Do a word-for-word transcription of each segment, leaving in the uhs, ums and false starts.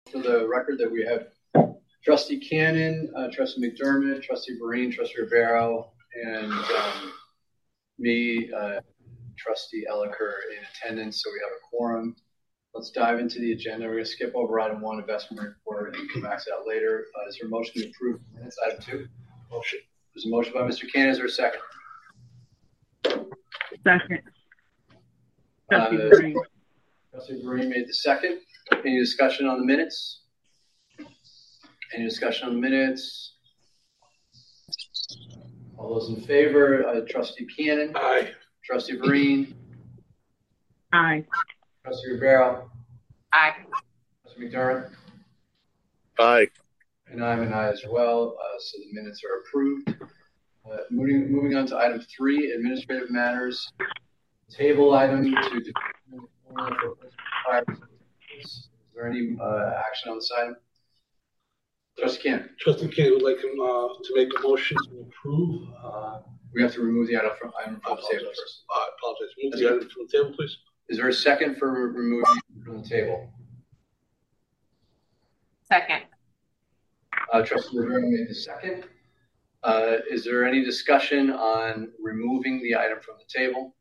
For the record that we have Trustee Cannon, uh, Trustee McDermott, Trustee Vereen, Trustee Ribeiro, and um, me, uh, Trustee Elicker in attendance, so we have a quorum. Let's dive into the agenda. We're going to skip over item one, investment report, and come back to that later. Uh, is there a motion to approve minutes? Item two. Motion. There's a motion by Mister Cannon. Is there a second? Second. Trustee uh, Vereen. Trustee Vereen made the second. Any discussion on the minutes? Any discussion on the minutes? All those in favor, uh, Trustee Cannon? Aye. Trustee Vereen? Aye. Trustee Ribeiro? Aye. Trustee McDermott? Aye. And I'm an aye as well, uh, so the minutes are approved. Uh, moving, moving on to item three, administrative matters. Table item to Is there any uh, action on this item? Trustee Cannon. Trustee Cannon would like him uh, to make a motion to approve. Uh, we have to remove the item from, item from the table first. I apologize. Move the item from the table, please. Is there a second for removing from the table? Second. Uh, Trustee Rivera made the second. Uh, is there any discussion on removing the item from the table?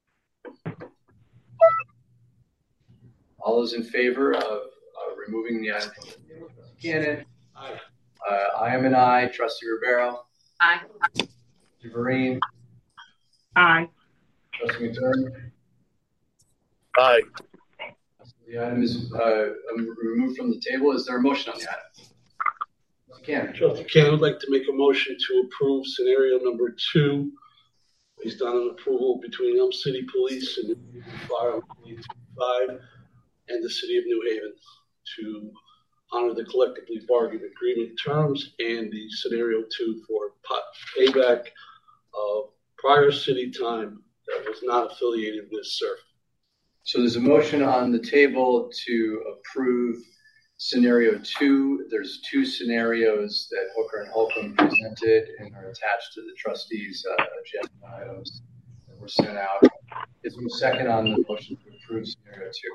All those in favor of uh, removing the item from the table? Trustee Cannon. Aye. Uh, I am an aye. Trustee Ribeiro. Aye. Trustee Vereen. Aye. Trustee McDermott. Aye. The item is uh, removed from the table. Is there a motion on the item? Trustee Cannon. Trustee Cannon would like to make a motion to approve scenario number two based on an approval between Elm City Police and the Fire on twenty-five and the City of New Haven to honor the collectively bargained agreement terms and the scenario two for payback of prior city time that was not affiliated with S E R F. So there's a motion on the table to approve scenario two. There's two scenarios that Hooker and Holcomb presented and are attached to the trustees' uh, agenda items that were sent out. Is there a second on the motion to approve scenario two?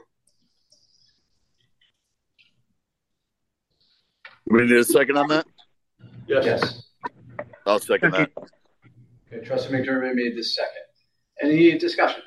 We need a second on that? Yes. Yes. I'll second that. Okay, Trustee McDermott made this second. Any discussion?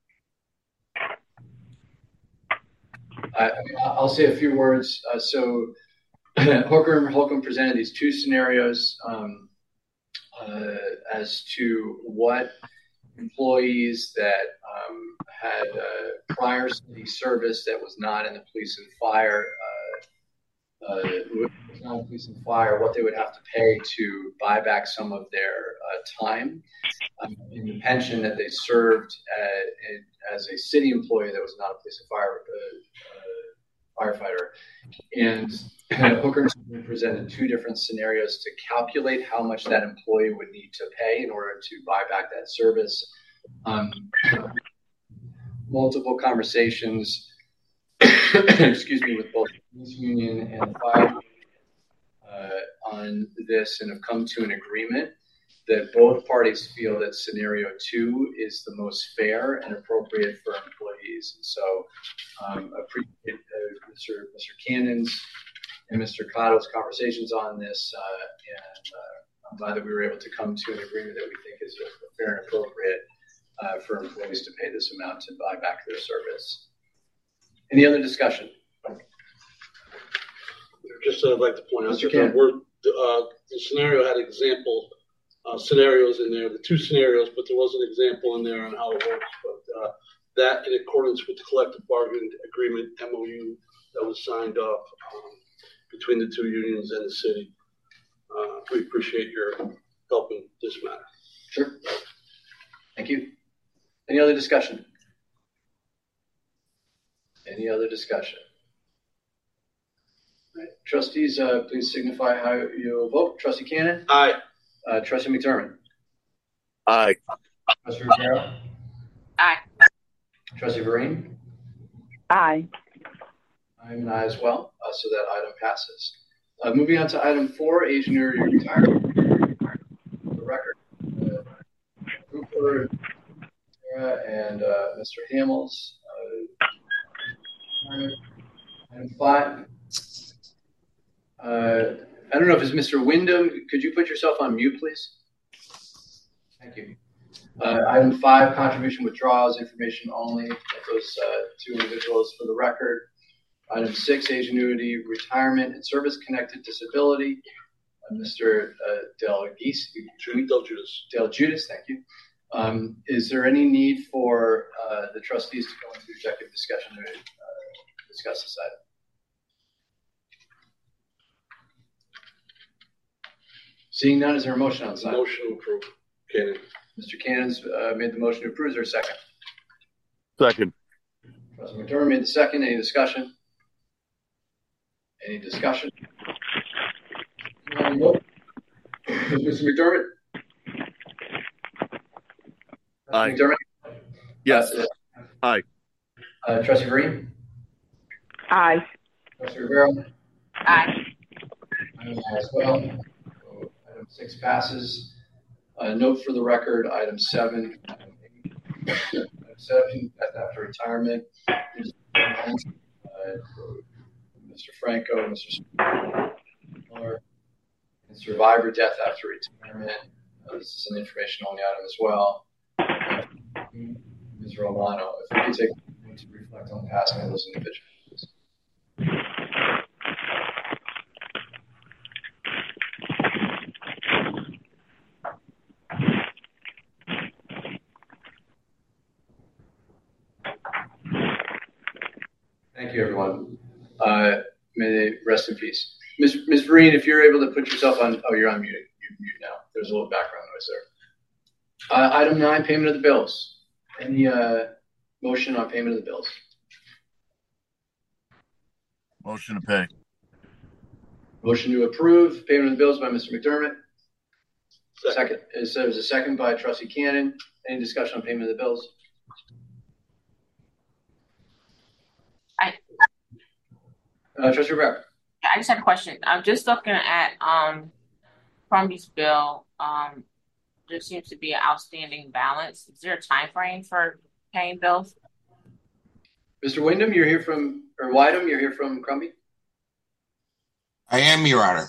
I, I mean, I'll say a few words. Uh, so Hooker and Holcomb presented these two scenarios um, uh, as to what employees that um, had uh, prior city service that was not in the police and fire uh, uh, not police and fire, what they would have to pay to buy back some of their uh, time um, in the pension that they served uh, in, as a city employee that was not a police and fire uh, uh, firefighter. And uh, Hooker presented two different scenarios to calculate how much that employee would need to pay in order to buy back that service. Um, multiple conversations, excuse me, with both the police union and the fire uh, on this, and have come to an agreement that both parties feel that scenario two is the most fair and appropriate for employees. And so um, appreciate uh, Mister Mister Cannon's and Mister Cotto's conversations on this, uh, and uh, I'm glad that we were able to come to an agreement that we think is fair and appropriate uh, for employees to pay this amount to buy back their service. Any other discussion? Just I'd like to point out Mister that the, word, uh, the scenario had example uh, scenarios in there, the two scenarios, but there was an example in there on how it works. But uh, that, in accordance with the collective bargaining agreement M O U that was signed off um, between the two unions and the city, uh, we appreciate your help in this matter. Sure. Thank you. Any other discussion? Any other discussion? All right. Trustees, uh, please signify how you vote. Trustee Cannon? Aye. Uh, Trustee McDermott? Aye. Trustee Rivera? Aye. Trustee Vereen? Aye. I'm an aye as well, uh, so that item passes. Uh, moving on to item four, Asian Area retirement. For the record, uh, Cooper, Sarah, and uh, Mister Hamels. Uh, item five. Uh, I don't know if it's Mister Wyndham. Could you put yourself on mute, please? Thank you. Uh, item five, contribution withdrawals, information only. Those uh, two individuals for the record. Item six, age annuity, retirement, and service-connected disability. Uh, Mister Uh, Del Geese, Del Judas. Del Judas, thank you. Um, is there any need for uh, the trustees to go into executive discussion to uh, discuss this item? Seeing none, is there a motion on this item? Motion to approve. Cannon. Mister Cannon's uh, made the motion to approve. Is there a second? Second. Trustee McDermott made the second. Any discussion? Any discussion? Mister McDermott? Aye. McDermott? Yes. Uh, Aye. Uh, Trustee Green? Aye. Trustee Rivera? Aye. I'm aye as well. So item six passes. Uh, note for the record, item seven. Item eight, item seven, after retirement. Uh, Mister Franco, Mister Miller, and survivor death after retirement. Uh, this is an information only item as well. Miz Romano, if we could take a moment to reflect on the passing of those individuals. Thank you, everyone. Uh, may they rest in peace. Miz Miz Vereen, if you're able to put yourself on, oh, you're on mute. You're mute now. There's a little background noise there. Uh, item nine, payment of the bills. Any uh, motion on payment of the bills? Motion to pay. Motion to approve payment of the bills by Mister McDermott. Second. Second. Is there's a second by Trustee Cannon. Any discussion on payment of the bills? I, Uh, Trustee Rivera. I just had a question. I'm just looking at um, Crombie's bill. Um, there seems to be an outstanding balance. Is there a time frame for paying bills? Mister Wyndham, you're here from, or Wyndham, you're here from Crombie? I am, Your Honor.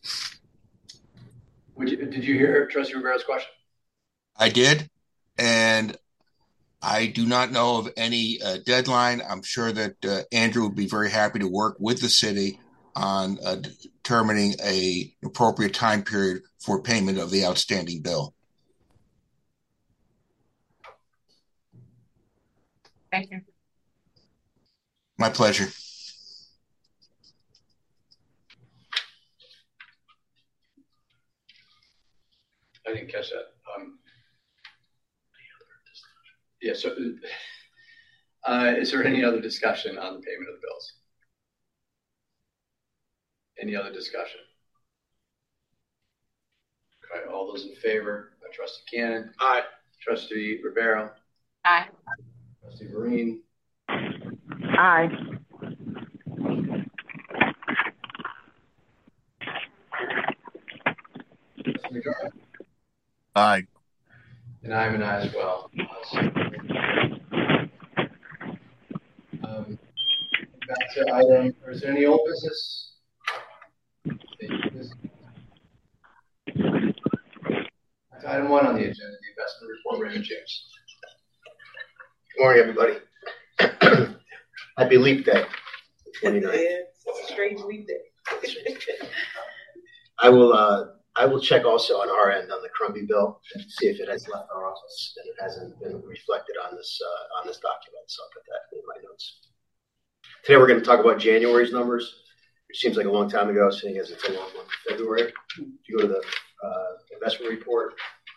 Would you, did you hear Trustee Rivera's question? I did, and I do not know of any uh, deadline. I'm sure that uh, Andrew would be very happy to work with the city on uh, determining a appropriate time period for payment of the outstanding bill. Thank you. My pleasure. I didn't catch that. Um, yeah, so uh, is there any other discussion on the payment of the bills? Any other discussion? Okay, all those in favor? Uh, Trustee Cannon? Aye. Trustee Rivera? Aye. Trustee Vereen? Aye. Trustee McDermott? Aye. And I'm an aye as well. Um, back to item, or is there any old business? Back to item one on the agenda, the investment report, Raymond James. Good morning, everybody. Happy Leap Day, twenty-ninth. It's a strange leap day. I will. Uh, I will check also on our end on the Crombie bill and see if it has left our office and it hasn't been reflected on this uh, on this document. So I'll put that in my notes. Today we're going to talk about January's numbers. It seems like a long time ago, seeing as it's a long month. February. If you go to the uh, investment report.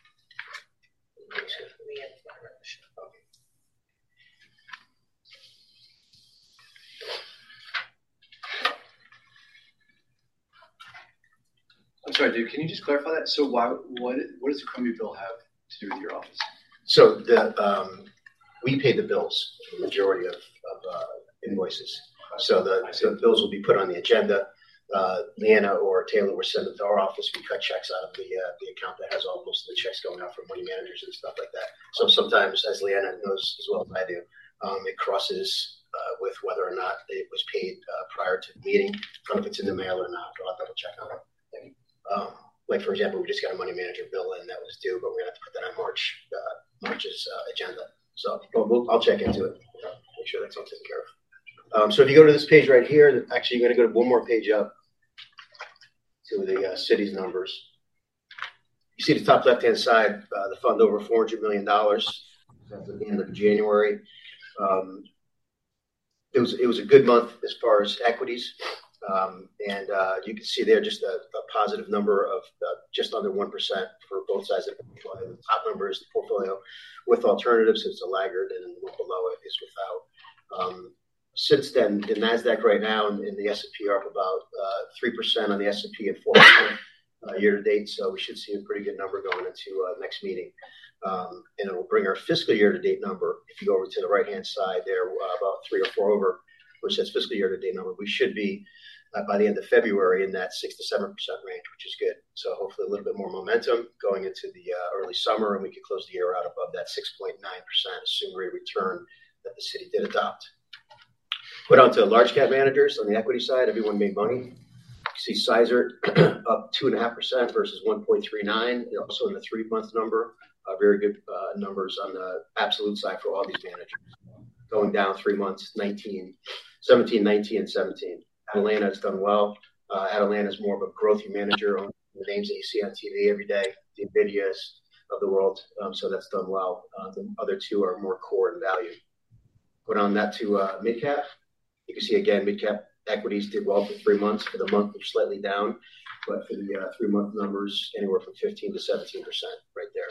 I'm sorry, dude. Can you just clarify that? So, why? What? What does the Crombie bill have to do with your office? So the um, we pay the bills for the majority of, of uh, invoices. So the, so the bills will be put on the agenda. Uh, Leanna or Taylor will send them to our office. We cut checks out of the uh, the account that has all most of the checks going out from money managers and stuff like that. So sometimes, as Leanna knows as well as I do, um, it crosses uh, with whether or not it was paid uh, prior to the meeting. I don't know if it's in the mail or not, but I'll double check on it. Um, like, for example, we just got a money manager bill in that was due, but we're going to have to put that on March, uh, March's uh, agenda. So we'll, we'll, I'll check into it, you know, make sure that's all taken care of. Um, so if you go to this page right here, actually, you're going to go to one more page up to the uh, city's numbers. You see the top left-hand side, uh, the fund over four hundred million dollars. That's at the end of January. Um, it was it was a good month as far as equities, um, and uh, you can see there just a, a positive number of uh, just under one percent for both sides of the portfolio. The top number is the portfolio with alternatives. It's a laggard, and the one below it is without. Um, since then, the NASDAQ right now and, and the S and P are up about uh, three percent on the S and P and four percent uh, year to date. So we should see a pretty good number going into uh, next meeting. Um, and it will bring our fiscal year-to-date number. If you go over to the right-hand side there, uh, about three or four over, which says fiscal year-to-date number, we should be uh, by the end of February in that six to seven percent range, which is good. So hopefully a little bit more momentum going into the uh, early summer, and we could close the year out above that six point nine percent assumed rate return that the city did adopt. Put on to large cap managers on the equity side, everyone made money. You see Sizer up two and a half percent versus one point three nine. Also in the three-month number. Uh, very good uh, numbers on the absolute side for all these managers. Going down three months, nineteen, seventeen, nineteen, and seventeen. Atalanta has done well. Uh, Atalanta is more of a growthy manager on the names that you see on T V every day, the NVIDIAs of the world. Um, so that's done well. Uh, the other two are more core in value. Put on that to uh, mid-cap. You can see, again, mid-cap equities did well for three months. For the month, they're slightly down. But for the uh, three-month numbers, anywhere from fifteen to seventeen percent right there.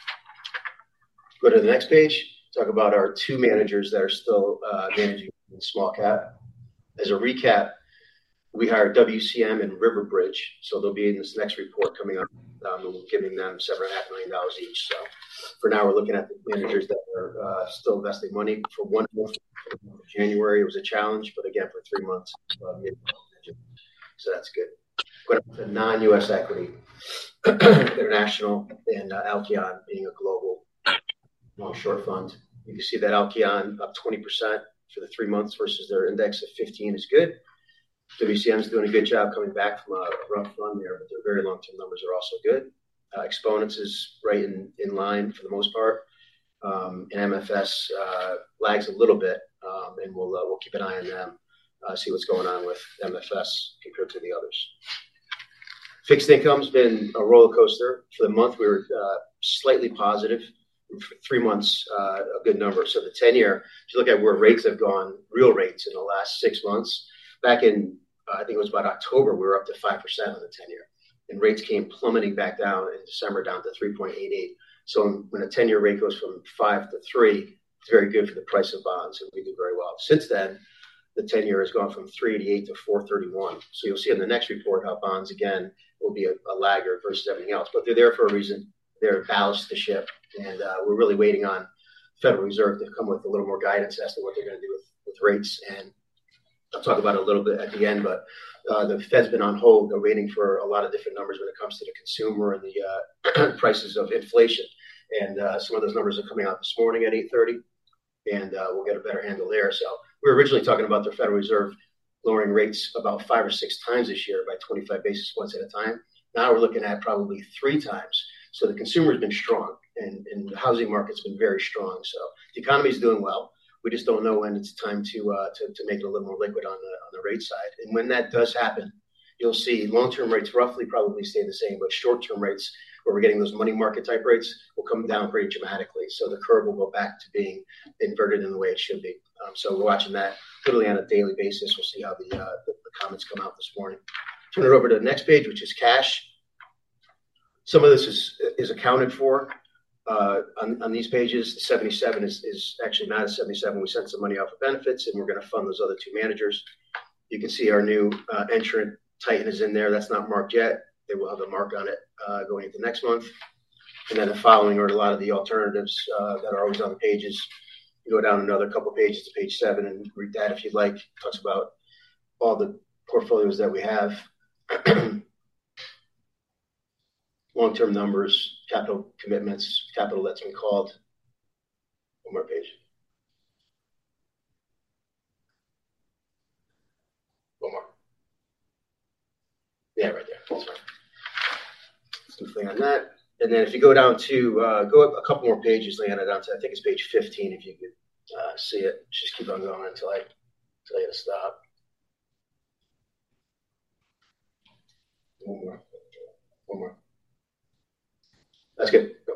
Go to the next page. Talk about our two managers that are still uh, managing in small cap. As a recap, we hired W C M and Riverbridge, so they'll be in this next report coming up. Um, we're giving them seven and a half million dollars each. So for now, we're looking at the managers that are uh, still investing money. For one month, for January, it was a challenge, but again, for three months, uh, so that's good. But the non-U S equity, international, and uh, Alkeon being a global long short fund. You can see that Alkeon up twenty percent for the three months versus their index of fifteen is good. W C M is doing a good job coming back from a rough run there, but their very long-term numbers are also good. Uh, Exponents is right in, in line for the most part. Um, and M F S uh, lags a little bit, um, and we'll uh, we'll keep an eye on them, uh, see what's going on with M F S compared to the others. Fixed income's been a roller coaster. For the month, we were uh, slightly positive. For three months, uh, a good number. So the ten-year, if you look at where rates have gone, real rates in the last six months, back in, uh, I think it was about October, we were up to five percent on the ten-year. And rates came plummeting back down in December down to three point eight eight. So when a ten-year rate goes from five to three, it's very good for the price of bonds, and we do very well. Since then, the ten-year has gone from three eighty-eight to four thirty-one. So you'll see in the next report how bonds, again, will be a, a laggard versus everything else. But they're there for a reason. They're ballast the ship. And uh, we're really waiting on Federal Reserve to come with a little more guidance as to what they're going to do with, with rates. And I'll talk about it a little bit at the end, but uh, the Fed's been on hold. They're waiting for a lot of different numbers when it comes to the consumer and the uh, prices of inflation. And uh, some of those numbers are coming out this morning at eight thirty, and uh, we'll get a better handle there. So we were originally talking about the Federal Reserve lowering rates about five or six times this year by twenty-five basis points at a time. Now we're looking at probably three times. So the consumer has been strong, and, and the housing market's been very strong. So the economy is doing well. We just don't know when it's time to, uh, to to make it a little more liquid on the on the rate side. And when that does happen, you'll see long-term rates roughly probably stay the same, but short-term rates, where we're getting those money market type rates, will come down pretty dramatically. So the curve will go back to being inverted in the way it should be. Um, so we're watching that literally on a daily basis. We'll see how the, uh, the, the comments come out this morning. Turn it over to the next page, which is cash. Some of this is is accounted for uh, on, on these pages. The seventy-seven is, is actually not a seventy-seven. We sent some money off of benefits, and we're going to fund those other two managers. You can see our new uh, entrant, Titan, is in there. That's not marked yet. They will have a mark on it uh, going into next month. And then the following are a lot of the alternatives uh, that are always on the pages. You go down another couple pages to page seven and read that if you'd like. It talks about all the portfolios that we have. Long-term numbers, capital commitments, capital that's been called. One more page. Something on that. And then if you go down to, uh, go up a couple more pages, Leanna, down to, I think it's page fifteen, if you could uh, see it. Just keep on going until I tell you to stop. One more. One more. That's good. Go.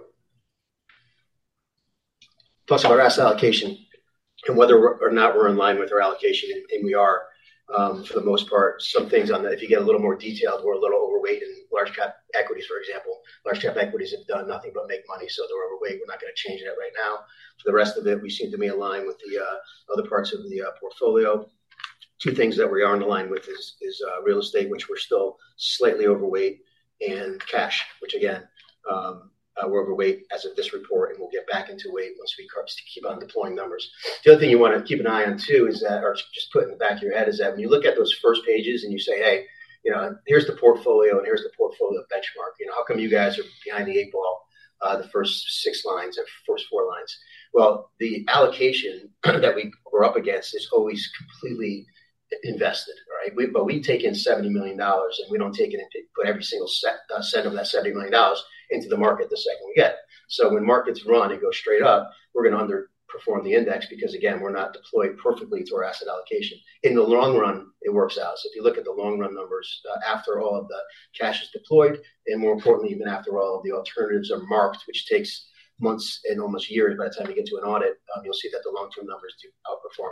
Talks about our asset allocation and whether or not we're in line with our allocation, and, and we are. Um, for the most part, some things on that, if you get a little more detailed, we're a little overweight in large cap equities, for example. Large cap equities have done nothing but make money, so they're overweight. We're not going to change that right now. For the rest of it, we seem to be in line with the uh, other parts of the uh, portfolio. Two things that we are in line with is, is uh, real estate, which we're still slightly overweight, and cash, which again, um, Uh, we're overweight as of this report, and we'll get back into weight once we keep on deploying numbers. The other thing you want to keep an eye on too is that, or just put in the back of your head, is that when you look at those first pages and you say, hey, you know, here's the portfolio and here's the portfolio benchmark. You know, how come you guys are behind the eight ball, uh, the first six lines or first four lines? Well, the allocation that we were up against is always completely invested, right? We, but we take in seventy million dollars, and we don't take it and put every single set, uh, cent of that seventy million dollars into the market the second we get. So when markets run and go straight up, we're going to underperform the index because, again, we're not deployed perfectly to our asset allocation. In the long run, it works out. So if you look at the long run numbers, uh, after all of the cash is deployed, and more importantly, even after all of the alternatives are marked, which takes months and almost years by the time you get to an audit, um, you'll see that the long-term numbers do outperform.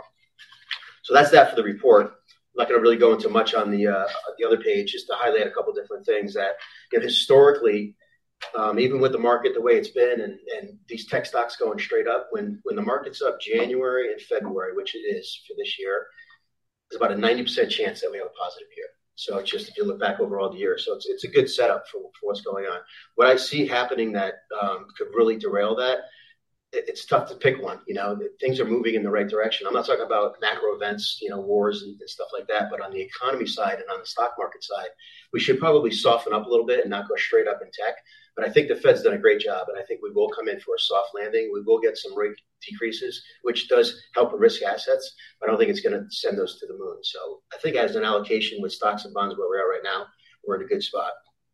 So that's that for the report. I'm not going to really go into much on the uh, the other page, just to highlight a couple different things that, you know, historically, um, even with the market the way it's been, and, and these tech stocks going straight up, when when the market's up January and February, which it is for this year, there's about a ninety percent chance that we have a positive year. So it's just, if you look back over all the years, so it's it's a good setup for, for what's going on. What I see happening that um, could really derail that, it's tough to pick one. You know, things are moving in the right direction. I'm not talking about macro events, you know, wars and, and stuff like that, but on the economy side and on the stock market side, we should probably soften up a little bit and not go straight up in tech. But I think the Fed's done a great job, and I think we will come in for a soft landing. We will get some rate decreases, which does help with risk assets. But I don't think it's going to send those to the moon. So I think as an allocation with stocks and bonds where we are right now, we're in a good spot.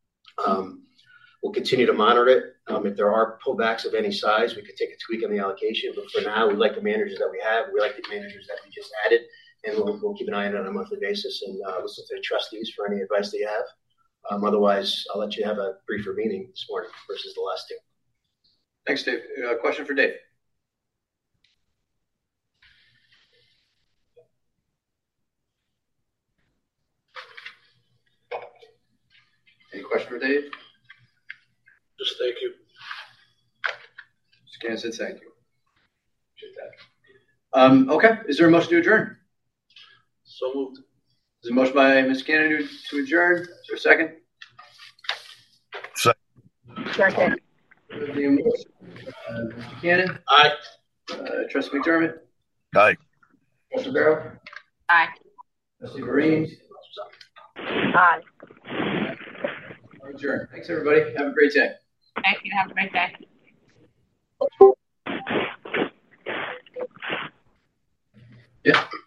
Um, We'll continue to monitor it. Um, if there are pullbacks of any size, we could take a tweak on the allocation. But for now, we like the managers that we have. We like the managers that we just added, and we'll, we'll keep an eye on it on a monthly basis and uh, listen to the trustees for any advice they have. Um, otherwise, I'll let you have a briefer meeting this morning versus the last two. Thanks, Dave. Uh, question for Dave. Any question for Dave? Just thank you. Scan said thank you. Appreciate that. Um, okay. Is there a motion to adjourn? So moved. There's a motion by Miz Cannon to adjourn. Is there a second? Second. Uh, Mister Cannon? Aye. Uh, Trustee McDermott? Aye. Trustee Barrow? Aye. Trustee Vereen? Aye. Adjourn. Thanks, everybody. Have a great day. Thank you. Have a great day. Yeah.